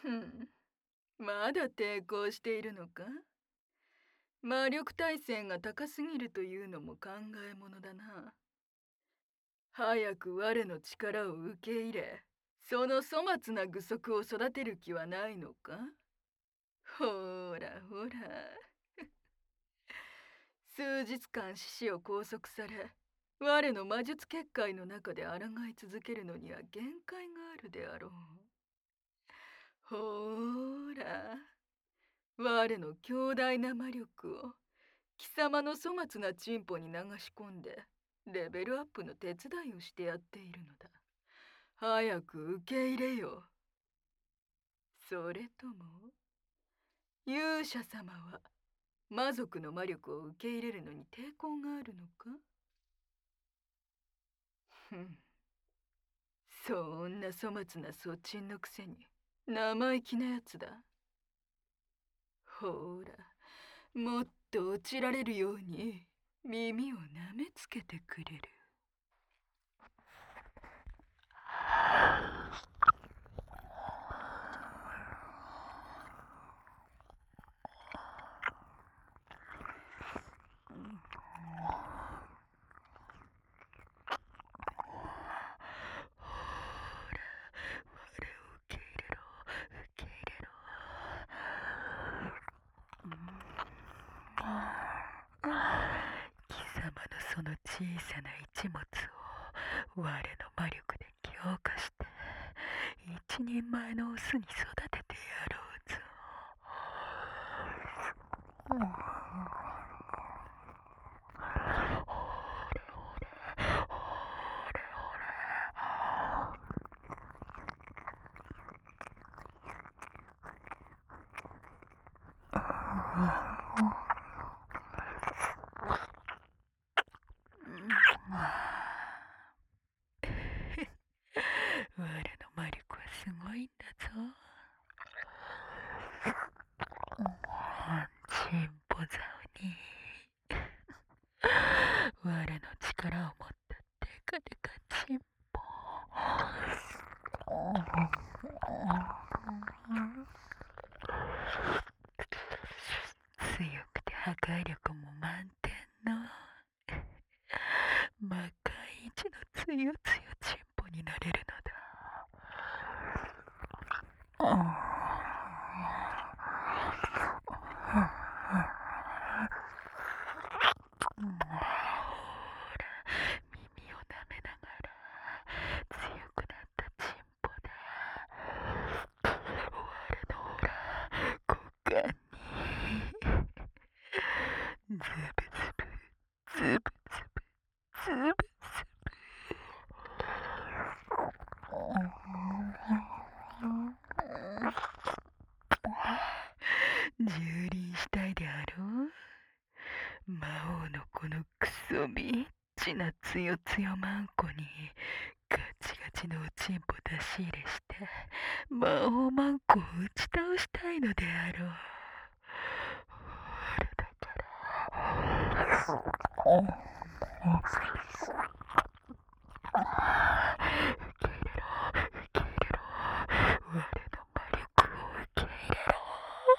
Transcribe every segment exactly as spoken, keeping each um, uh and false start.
ふん、まだ抵抗しているのか？魔力耐性が高すぎるというのも考えものだな。早く我の力を受け入れ、その粗末な具足を育てる気はないのか？ほらほら。数日間獅子を拘束され、我の魔術結界の中で抗い続けるのには限界があるであろう。ほーら、我の強大な魔力を貴様の粗末なチンポに流し込んで、レベルアップの手伝いをしてやっているのだ。早く受け入れよ。それとも、勇者様は魔族の魔力を受け入れるのに抵抗があるのか？ふん、そんな粗末なそっちんのくせに生意気なやつだ。ほら、もっと落ちられるように耳を舐めつけてくれる。貴様のその小さな一物を我の魔力で強化して一人前のオスに育ててやろうぞ。我の魔力はすごいんだぞ。チンポザウに我の力を持ったデカデカチンポ。強くて破壊力も満点の魔界一のつよつよチンポになれるのだ。耳を舐めながら強くなったチンポで我のほら股間にズブズブズブズブズブズブ蹂躙したいであろう。魔王のこのクソビッチなつよつよマンコにガチガチのおちんぽ出し入れして魔王マンコを打ち倒したいのであろう。ほらだから受け入れろ受け入れろ我の魔力を受け入れろ。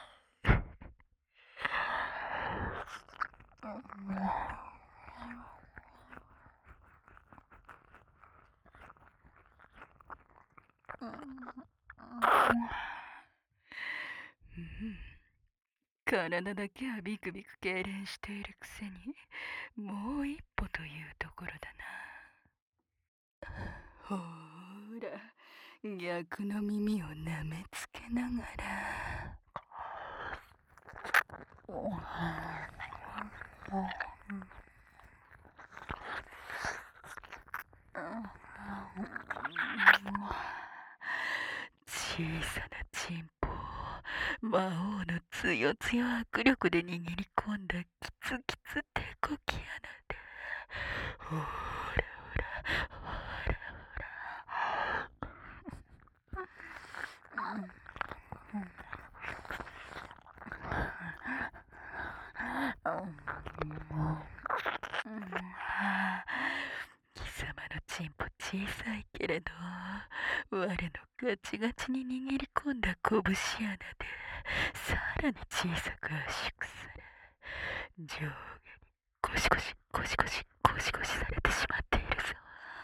体だけはビクビク痙攣しているくせにもう一歩というところだな。ほーら、逆の耳を舐めつけながら小さなチンポを魔王のつよつよ握力で握り込んだキツキツ手こき穴でほらほらほらほら貴様のチンポ小さいけれど我のガチガチに握り込んだ拳穴で、さらに小さく圧縮され、上下にゴシゴシゴシゴシゴシゴシされてしまっているぞ。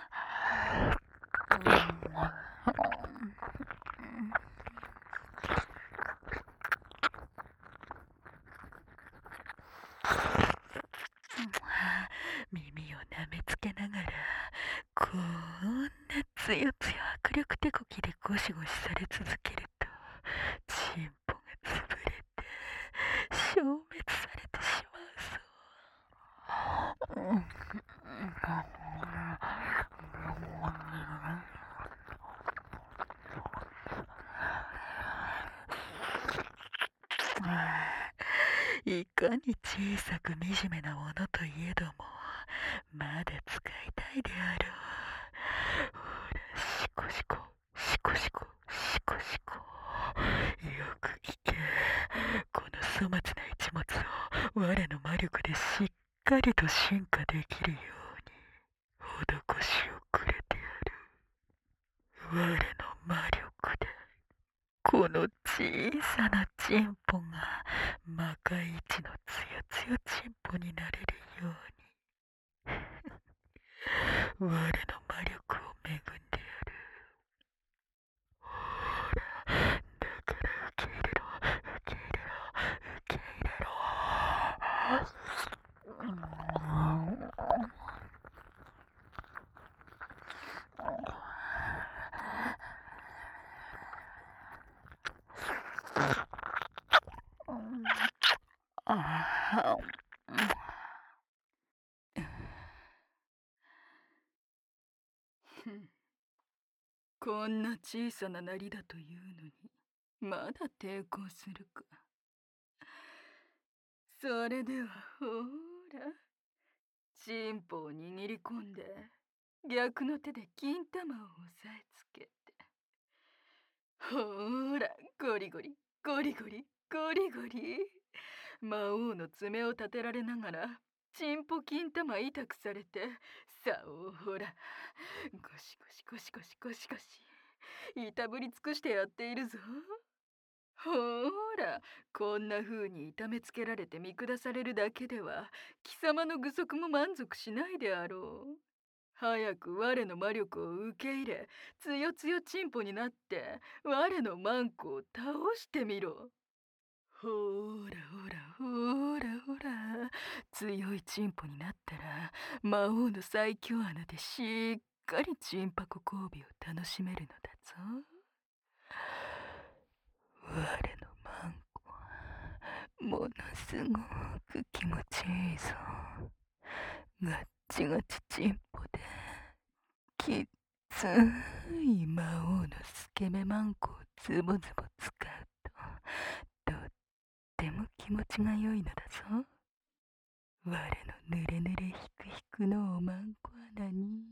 耳を舐めつけながら、こんなつよつよ握力手こきでゴシゴシされ続けると、チンポが潰れて消滅されてしまうぞ。うん。いかに小さく惨めなものといえども、まだ使いたいであろう。ほら、シコシコ、シコシコ、シコシコ。よく聞け。この粗末な一物を我の魔力でしっかりと進化できるように施しをくれてやる。我の魔力でこの小さなチンポが魔界一のつよつよチンポになれるように我の魔力を恵んでやる。ほら、だから受け入れろ、受け入れろ、受け入れろ。あこんな小さななりだというのに、まだ抵抗するか。それではほーら、チンポを握り込んで、逆の手で金玉を押さえつけて、ほーら、ゴリゴリ、ゴリゴリ、ゴリゴリ。魔王の爪を立てられながら、チンポ金玉痛くされて、さおほら、ゴシゴシゴシゴシゴシゴシ、いたぶり尽くしてやっているぞ。ほーら、こんな風に痛めつけられて見下されるだけでは、貴様の具足も満足しないであろう。早く我の魔力を受け入れ、つよつよチンポになって、我のマンコを倒してみろ。ほーらほらほーらほら、強いチンポになったら、魔王の最強穴でしっかりチンパコ交尾を楽しめるのだぞ。我のマンコはものすごく気持ちいいぞ。ガッチガチチンポできっつい魔王のスケベマンコをズボズボ使うと、とっても気持ちが良いのだぞ。我のぬれぬれひくひくのおまんこ穴に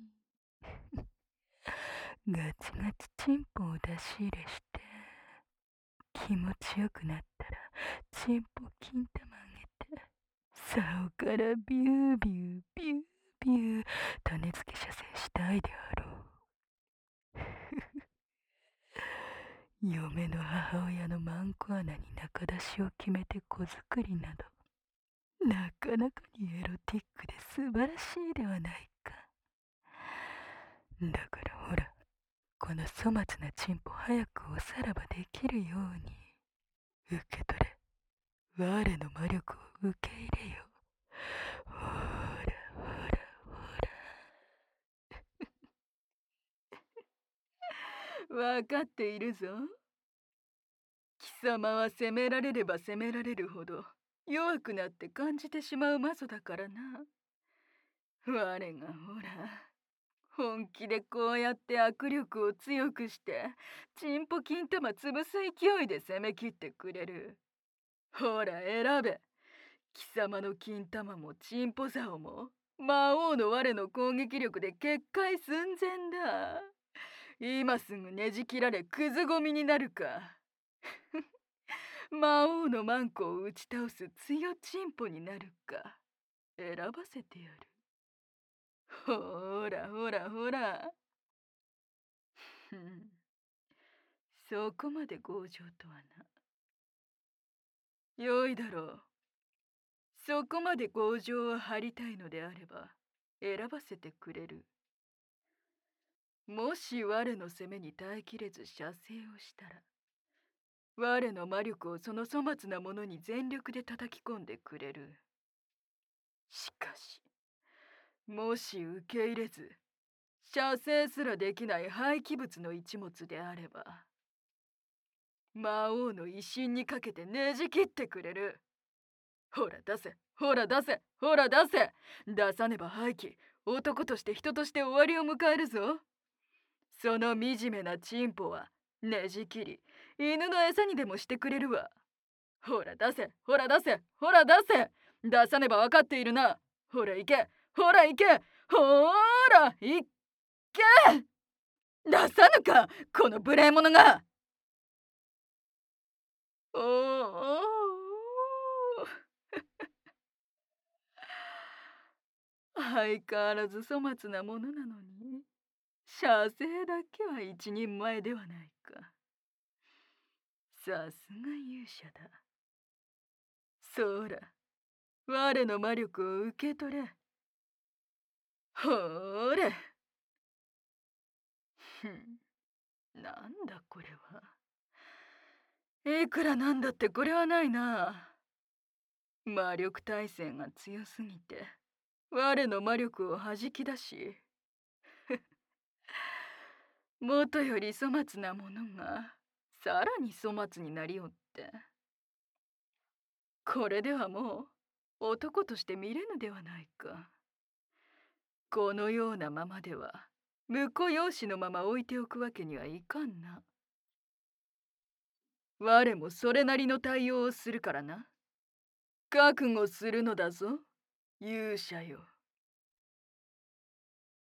ガチガチチンポを出し入れして、気持ちよくなったらチンポ金玉あげて、竿からビュービュービュービュー種付け射精したいであろう。嫁の母親のマンコ穴に中出しを決めて子作りなど、なかなかにエロティックで素晴らしいではないか。だからほら、この粗末なチンポ早くおさらばできるように受け取れ。我の魔力を受け入れよ。ほらほらほら。わかっているぞ。貴様は責められれば責められるほど弱くなって感じてしまうマゾだからな。我がほら、本気でこうやって握力を強くしてチンポ金玉潰す勢いで攻め切ってくれる。ほら選べ。貴様の金玉もチンポ竿も魔王の我の攻撃力で決壊寸前だ。今すぐねじ切られクズゴミになるか。魔王のマンコを打ち倒す強チンポになるか選ばせてやる。ほらほらほら。 そこまで強情とはな。よいだろう。そこまで強情を張りたいのであれば、選ばせてくれる。もし我の攻めに耐えきれず射精をしたら、我の魔力をその粗末なものに全力で叩き込んでくれる。しかし、もし受け入れず、射精すらできない廃棄物の一物であれば、魔王の威信にかけてねじ切ってくれる。ほら出せ、ほら出せ、ほら出せ。出さねば廃棄、男として人として終わりを迎えるぞ。その惨めなチンポはねじ切り、犬の餌にでもしてくれるわ。ほら出せ、ほら出せ、ほら出せ。出さねば分かっているな。ほら行け、ほら行け、ほーら行け。出さぬか、この無礼者が。おお相変わらず粗末なものなのに、射精だけは一人前ではないか。さすが勇者だ。そうら、我の魔力を受け取れ。ほーれ。ふん、なんだこれは。いくらなんだってこれはないな。魔力耐性が強すぎて、我の魔力を弾き出し、元より粗末なものが、さらに粗末になりおって。これではもう、男として見れぬではないか。このようなままでは、婿養子のまま置いておくわけにはいかんな。我もそれなりの対応をするからな。覚悟するのだぞ、勇者よ。